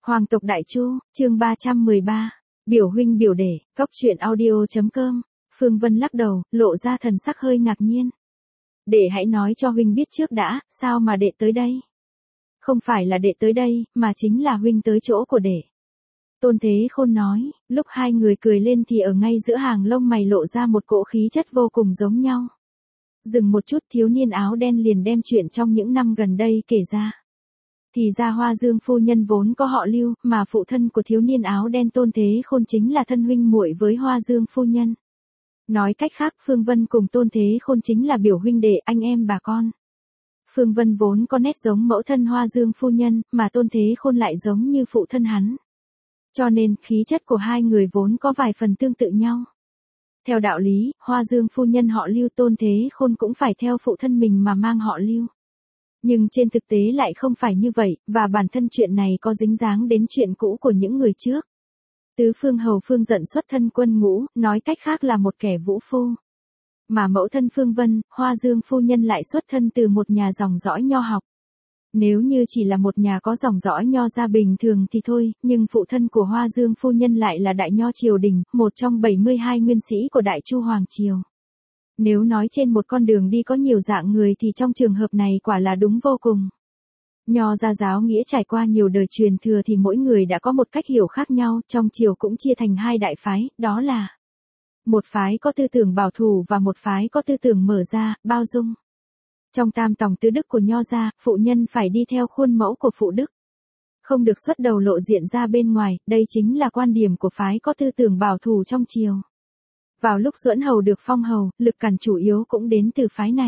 Hoàng tộc Đại Chu, chương 313. Biểu huynh biểu đệ, cóc truyện audio.com. Phương Vân lắc đầu, lộ ra thần sắc hơi ngạc nhiên. Đệ hãy nói cho huynh biết trước đã, sao mà đệ tới đây? Không phải là đệ tới đây, mà chính là huynh tới chỗ của đệ. Tôn Thế Khôn nói, lúc hai người cười lên thì ở ngay giữa hàng lông mày lộ ra một cỗ khí chất vô cùng giống nhau. Dừng một chút, thiếu niên áo đen liền đem chuyện trong những năm gần đây kể ra. Thì ra Hoa Dương phu nhân vốn có họ Lưu, mà phụ thân của thiếu niên áo đen Tôn Thế Khôn chính là thân huynh muội với Hoa Dương phu nhân. Nói cách khác, Phương Vân cùng Tôn Thế Khôn chính là biểu huynh đệ, anh em bà con. Phương Vân vốn có nét giống mẫu thân Hoa Dương phu nhân, mà Tôn Thế Khôn lại giống như phụ thân hắn. Cho nên, khí chất của hai người vốn có vài phần tương tự nhau. Theo đạo lý, Hoa Dương phu nhân họ Lưu, Tôn Thế Khôn cũng phải theo phụ thân mình mà mang họ Lưu. Nhưng trên thực tế lại không phải như vậy, và bản thân chuyện này có dính dáng đến chuyện cũ của những người trước. Tứ Phương Hầu Phương Dận xuất thân quân ngũ, nói cách khác là một kẻ vũ phu. Mà mẫu thân Phương Vân, Hoa Dương phu nhân lại xuất thân từ một nhà dòng dõi nho học. Nếu như chỉ là một nhà có dòng dõi nho gia bình thường thì thôi, nhưng phụ thân của Hoa Dương phu nhân lại là đại nho triều đình, một trong 72 nguyên sĩ của Đại Chu Hoàng Triều. Nếu nói trên một con đường đi có nhiều dạng người thì trong trường hợp này quả là đúng vô cùng. Nho gia giáo nghĩa trải qua nhiều đời truyền thừa thì mỗi người đã có một cách hiểu khác nhau, trong triều cũng chia thành hai đại phái, đó là một phái có tư tưởng bảo thủ và một phái có tư tưởng mở ra, bao dung. Trong tam tòng tứ đức của nho gia, phụ nhân phải đi theo khuôn mẫu của phụ đức. Không được xuất đầu lộ diện ra bên ngoài, đây chính là quan điểm của phái có tư tưởng bảo thủ trong triều. Vào lúc Duẫn Hầu được phong hầu, lực cản chủ yếu cũng đến từ phái này.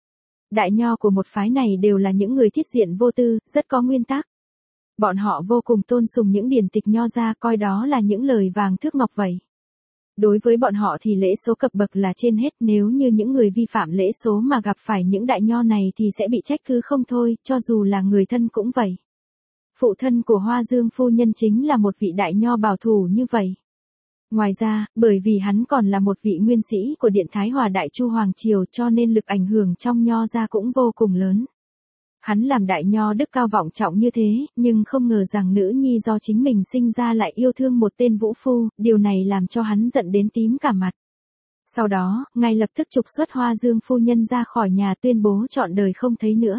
Đại nho của một phái này đều là những người thiết diện vô tư, rất có nguyên tắc. Bọn họ vô cùng tôn sùng những điển tịch nho gia, coi đó là những lời vàng thước ngọc vậy. Đối với bọn họ thì lễ số cập bậc là trên hết, nếu như những người vi phạm lễ số mà gặp phải những đại nho này thì sẽ bị trách cứ không thôi, cho dù là người thân cũng vậy. Phụ thân của Hoa Dương phu nhân chính là một vị đại nho bảo thủ như vậy. Ngoài ra, bởi vì hắn còn là một vị nguyên sĩ của Điện Thái Hòa Đại Chu Hoàng Triều cho nên lực ảnh hưởng trong nho gia cũng vô cùng lớn. Hắn làm đại nho đức cao vọng trọng như thế, nhưng không ngờ rằng nữ nhi do chính mình sinh ra lại yêu thương một tên vũ phu, điều này làm cho hắn giận đến tím cả mặt. Sau đó, ngay lập tức trục xuất Hoa Dương phu nhân ra khỏi nhà, tuyên bố trọn đời không thấy nữa.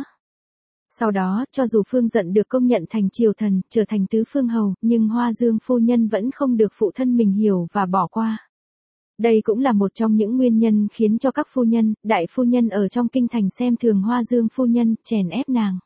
Sau đó, cho dù Phương Dận được công nhận thành triều thần, trở thành tứ phương hầu, nhưng Hoa Dương phu nhân vẫn không được phụ thân mình hiểu và bỏ qua. Đây cũng là một trong những nguyên nhân khiến cho các phu nhân, đại phu nhân ở trong kinh thành xem thường Hoa Dương phu nhân, chèn ép nàng.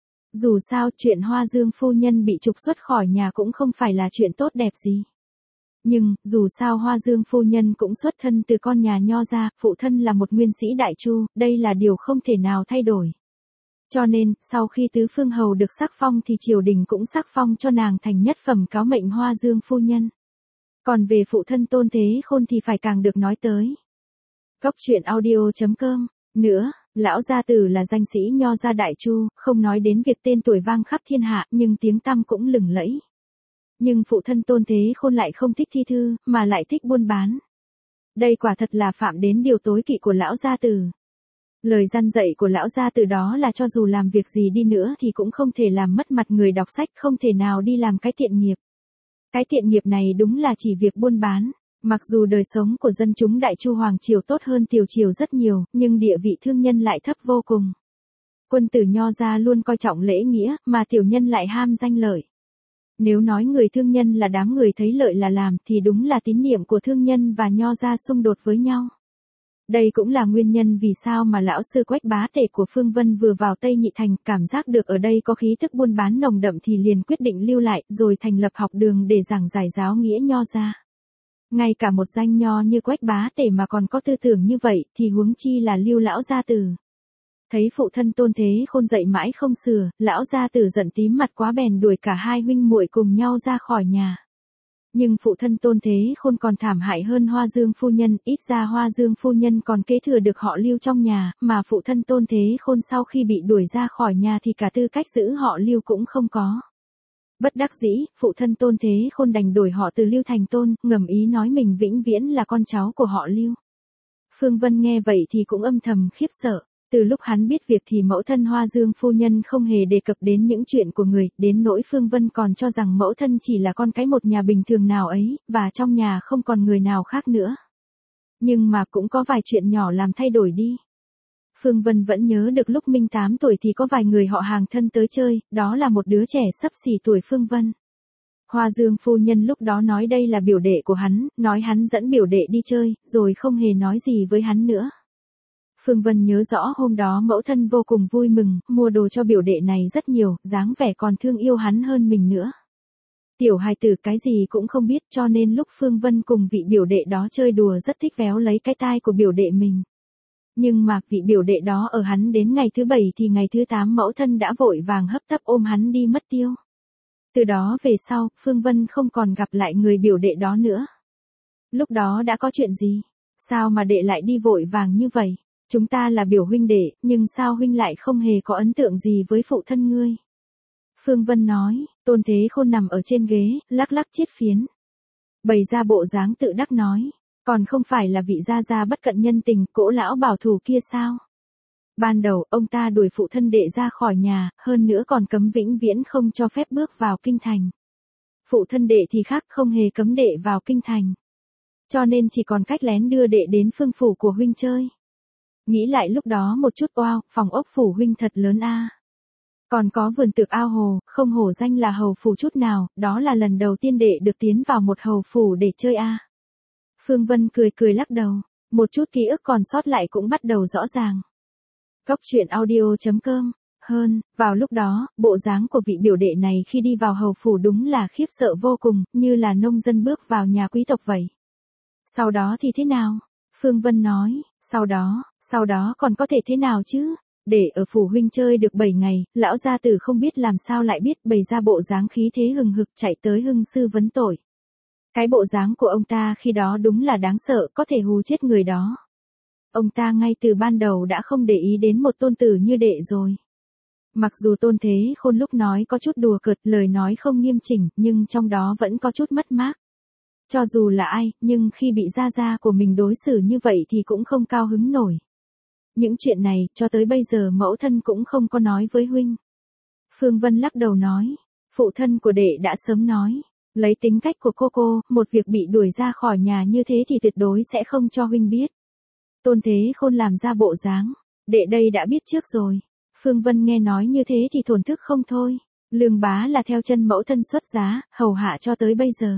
Dù sao, chuyện Hoa Dương phu nhân bị trục xuất khỏi nhà cũng không phải là chuyện tốt đẹp gì. Nhưng, dù sao Hoa Dương phu nhân cũng xuất thân từ con nhà nho gia, phụ thân là một nguyên sĩ Đại Chu, đây là điều không thể nào thay đổi. Cho nên, sau khi tứ phương hầu được sắc phong thì triều đình cũng sắc phong cho nàng thành nhất phẩm cáo mệnh Hoa Dương phu nhân. Còn về phụ thân Tôn Thế Khôn thì phải càng được nói tới. Cóc truyện audio.com. Nữa, lão gia tử là danh sĩ nho gia Đại Chu, không nói đến việc tên tuổi vang khắp thiên hạ, nhưng tiếng tăm cũng lừng lẫy. Nhưng phụ thân Tôn Thế Khôn lại không thích thi thư, mà lại thích buôn bán. Đây quả thật là phạm đến điều tối kỵ của lão gia tử. Lời răn dạy của lão gia tử đó là cho dù làm việc gì đi nữa thì cũng không thể làm mất mặt người đọc sách, không thể nào đi làm cái tiện nghiệp. Cái tiện nghiệp này đúng là chỉ việc buôn bán. Mặc dù đời sống của dân chúng Đại Chu Hoàng Triều tốt hơn Tiểu Triều rất nhiều, nhưng địa vị thương nhân lại thấp vô cùng. Quân tử nho gia luôn coi trọng lễ nghĩa, mà tiểu nhân lại ham danh lợi. Nếu nói người thương nhân là đám người thấy lợi là làm thì đúng là tín niệm của thương nhân và nho gia xung đột với nhau. Đây cũng là nguyên nhân vì sao mà lão sư Quách Bá Tể của Phương Vân vừa vào Tây Nhị Thành, cảm giác được ở đây có khí thức buôn bán nồng đậm thì liền quyết định lưu lại, rồi thành lập học đường để giảng giải giáo nghĩa nho gia. Ngay cả một danh nho như Quách Bá Tể mà còn có tư tưởng như vậy, thì huống chi là Lưu lão gia tử. Thấy phụ thân Tôn Thế Khôn dạy mãi không sửa, lão gia tử giận tím mặt quá bèn đuổi cả hai huynh muội cùng nhau ra khỏi nhà. Nhưng phụ thân Tôn Thế Khôn còn thảm hại hơn Hoa Dương phu nhân, ít ra Hoa Dương phu nhân còn kế thừa được họ Lưu trong nhà, mà phụ thân Tôn Thế Khôn sau khi bị đuổi ra khỏi nhà thì cả tư cách giữ họ Lưu cũng không có. Bất đắc dĩ, phụ thân Tôn Thế Khôn đành đổi họ từ Lưu thành Tôn, ngầm ý nói mình vĩnh viễn là con cháu của họ Lưu. Phương Vân nghe vậy thì cũng âm thầm khiếp sợ. Từ lúc hắn biết việc thì mẫu thân Hoa Dương phu nhân không hề đề cập đến những chuyện của người, đến nỗi Phương Vân còn cho rằng mẫu thân chỉ là con cái một nhà bình thường nào ấy, và trong nhà không còn người nào khác nữa. Nhưng mà cũng có vài chuyện nhỏ làm thay đổi đi. Phương Vân vẫn nhớ được lúc Minh 8 tuổi thì có vài người họ hàng thân tới chơi, đó là một đứa trẻ xấp xỉ tuổi Phương Vân. Hoa Dương phu nhân lúc đó nói đây là biểu đệ của hắn, nói hắn dẫn biểu đệ đi chơi, rồi không hề nói gì với hắn nữa. Phương Vân nhớ rõ hôm đó mẫu thân vô cùng vui mừng, mua đồ cho biểu đệ này rất nhiều, dáng vẻ còn thương yêu hắn hơn mình nữa. Tiểu hài tử cái gì cũng không biết cho nên lúc Phương Vân cùng vị biểu đệ đó chơi đùa rất thích véo lấy cái tai của biểu đệ mình. Nhưng mà vị biểu đệ đó ở hắn đến ngày thứ 7 thì ngày thứ 8 mẫu thân đã vội vàng hấp tấp ôm hắn đi mất tiêu. Từ đó về sau, Phương Vân không còn gặp lại người biểu đệ đó nữa. Lúc đó đã có chuyện gì? Sao mà đệ lại đi vội vàng như vậy? Chúng ta là biểu huynh đệ, nhưng sao huynh lại không hề có ấn tượng gì với phụ thân ngươi? Phương Vân nói, Tôn Thế Khôn nằm ở trên ghế, lắc lắc chiếc phiến. Bày ra bộ dáng tự đắc nói, còn không phải là vị gia gia bất cận nhân tình, cỗ lão bảo thủ kia sao? Ban đầu, ông ta đuổi phụ thân đệ ra khỏi nhà, hơn nữa còn cấm vĩnh viễn không cho phép bước vào kinh thành. Phụ thân đệ thì khác, không hề cấm đệ vào kinh thành. Cho nên chỉ còn cách lén đưa đệ đến phương phủ của huynh chơi. Nghĩ lại lúc đó một chút oao, phòng ốc phủ huynh thật lớn a. Còn có vườn tược ao hồ, không hổ danh là hầu phủ chút nào, đó là lần đầu tiên đệ được tiến vào một hầu phủ để chơi a. Phương Vân cười cười lắc đầu, một chút ký ức còn sót lại cũng bắt đầu rõ ràng. Góc truyện audio.com. Hơn, vào lúc đó, bộ dáng của vị biểu đệ này khi đi vào hầu phủ đúng là khiếp sợ vô cùng, như là nông dân bước vào nhà quý tộc vậy. Sau đó thì thế nào? Phương Vân nói, sau đó còn có thể thế nào chứ? Để ở phủ huynh chơi được 7 ngày, lão gia tử không biết làm sao lại biết bày ra bộ dáng khí thế hừng hực chạy tới hưng sư vấn tội. Cái bộ dáng của ông ta khi đó đúng là đáng sợ, có thể hù chết người đó. Ông ta ngay từ ban đầu đã không để ý đến một tôn tử như đệ rồi. Mặc dù Tôn Thế Khôn lúc nói có chút đùa cợt, lời nói không nghiêm chỉnh, nhưng trong đó vẫn có chút mất mát. Cho dù là ai, nhưng khi bị gia gia của mình đối xử như vậy thì cũng không cao hứng nổi. Những chuyện này, cho tới bây giờ mẫu thân cũng không có nói với huynh. Phương Vân lắc đầu nói, phụ thân của đệ đã sớm nói, lấy tính cách của cô, một việc bị đuổi ra khỏi nhà như thế thì tuyệt đối sẽ không cho huynh biết. Tôn Thế Khôn làm ra bộ dáng, đệ đây đã biết trước rồi. Phương Vân nghe nói như thế thì thổn thức không thôi, Lương Bá là theo chân mẫu thân xuất giá, hầu hạ cho tới bây giờ.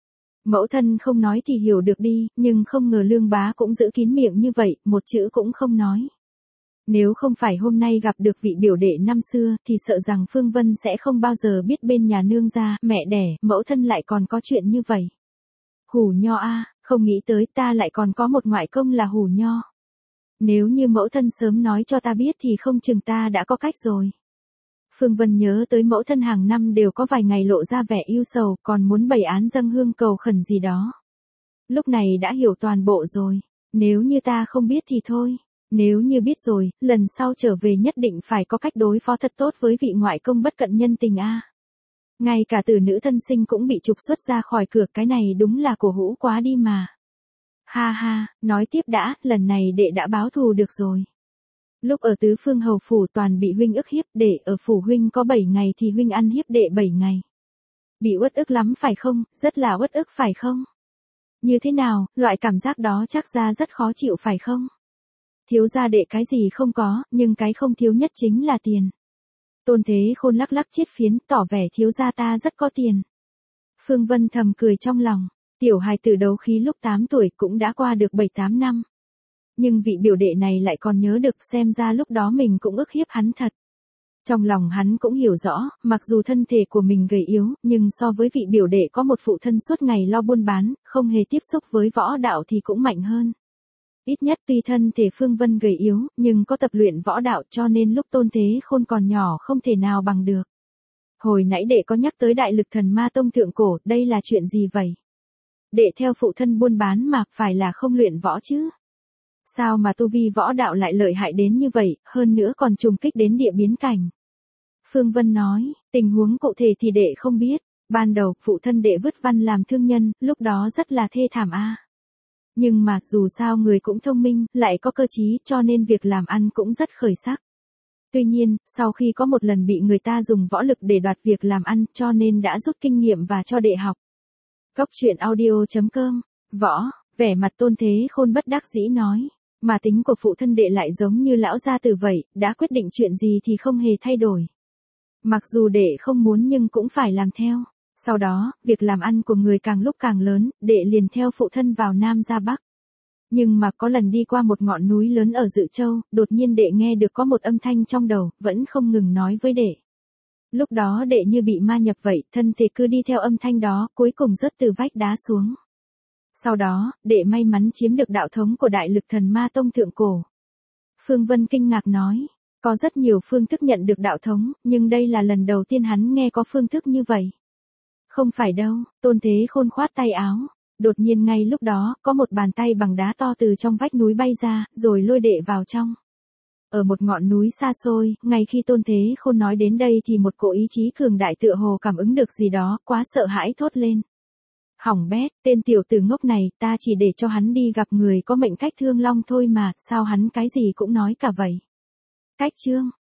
Mẫu thân không nói thì hiểu được đi, nhưng không ngờ Lương Bá cũng giữ kín miệng như vậy, một chữ cũng không nói. Nếu không phải hôm nay gặp được vị biểu đệ năm xưa, thì sợ rằng Phương Vân sẽ không bao giờ biết bên nhà nương gia, mẹ đẻ, mẫu thân lại còn có chuyện như vậy. Hủ Nho a, không nghĩ tới ta lại còn có một ngoại công là Hủ Nho. Nếu như mẫu thân sớm nói cho ta biết thì không chừng ta đã có cách rồi. Phương Vân nhớ tới mẫu thân hàng năm đều có vài ngày lộ ra vẻ ưu sầu, còn muốn bày án dâng hương cầu khẩn gì đó. Lúc này đã hiểu toàn bộ rồi, nếu như ta không biết thì thôi, nếu như biết rồi, lần sau trở về nhất định phải có cách đối phó thật tốt với vị ngoại công bất cận nhân tình a. Ngay cả từ nữ thân sinh cũng bị trục xuất ra khỏi cửa, cái này đúng là cổ hũ quá đi mà. Ha ha, nói tiếp đã, lần này đệ đã báo thù được rồi. Lúc ở tứ phương hầu phủ toàn bị huynh ức hiếp, để ở phủ huynh có 7 ngày thì huynh ăn hiếp đệ 7 ngày. Bị uất ức lắm phải không, rất là uất ức phải không? Như thế nào, loại cảm giác đó chắc ra rất khó chịu phải không? Thiếu gia đệ cái gì không có, nhưng cái không thiếu nhất chính là tiền. Tôn Thế Khôn lắc lắc chiếc phiến, tỏ vẻ thiếu gia ta rất có tiền. Phương Vân thầm cười trong lòng, tiểu hài tử đấu khí lúc 8 tuổi cũng đã qua được 7-8 năm. Nhưng vị biểu đệ này lại còn nhớ được, xem ra lúc đó mình cũng ức hiếp hắn thật. Trong lòng hắn cũng hiểu rõ, mặc dù thân thể của mình gầy yếu, nhưng so với vị biểu đệ có một phụ thân suốt ngày lo buôn bán, không hề tiếp xúc với võ đạo thì cũng mạnh hơn. Ít nhất tuy thân thể Phương Vân gầy yếu, nhưng có tập luyện võ đạo cho nên lúc Tôn Thế Khôn còn nhỏ không thể nào bằng được. Hồi nãy đệ có nhắc tới đại lực thần ma tông thượng cổ, đây là chuyện gì vậy? Đệ theo phụ thân buôn bán mà, phải là không luyện võ chứ? Sao mà tu vi võ đạo lại lợi hại đến như vậy, hơn nữa còn trùng kích đến địa biến cảnh? Phương Vân nói, tình huống cụ thể thì đệ không biết, ban đầu phụ thân đệ vứt văn làm thương nhân, lúc đó rất là thê thảm a. Nhưng mà dù sao người cũng thông minh, lại có cơ trí cho nên việc làm ăn cũng rất khởi sắc. Tuy nhiên, sau khi có một lần bị người ta dùng võ lực để đoạt việc làm ăn cho nên đã rút kinh nghiệm và cho đệ học. Góc truyện audio.com, Võ, vẻ mặt Tôn Thế Khôn bất đắc dĩ nói. Mà tính của phụ thân đệ lại giống như lão gia tử vậy, đã quyết định chuyện gì thì không hề thay đổi. Mặc dù đệ không muốn nhưng cũng phải làm theo. Sau đó, việc làm ăn của người càng lúc càng lớn, đệ liền theo phụ thân vào Nam ra Bắc. Nhưng mà có lần đi qua một ngọn núi lớn ở Dự Châu, đột nhiên đệ nghe được có một âm thanh trong đầu, vẫn không ngừng nói với đệ. Lúc đó đệ như bị ma nhập vậy, thân thể cứ đi theo âm thanh đó, cuối cùng rớt từ vách đá xuống. Sau đó, đệ may mắn chiếm được đạo thống của Đại Lực Thần Ma Tông thượng cổ. Phương Vân kinh ngạc nói, có rất nhiều phương thức nhận được đạo thống, nhưng đây là lần đầu tiên hắn nghe có phương thức như vậy. Không phải đâu, Tôn Thế Khôn khoát tay áo. Đột nhiên ngay lúc đó, có một bàn tay bằng đá to từ trong vách núi bay ra, rồi lôi đệ vào trong. Ở một ngọn núi xa xôi, ngay khi Tôn Thế Khôn nói đến đây thì một cỗ ý chí cường đại tựa hồ cảm ứng được gì đó, quá sợ hãi thốt lên. Hỏng bét, tên tiểu tử ngốc này, ta chỉ để cho hắn đi gặp người có mệnh cách Thương Long thôi mà, sao hắn cái gì cũng nói cả vậy. Cách chương,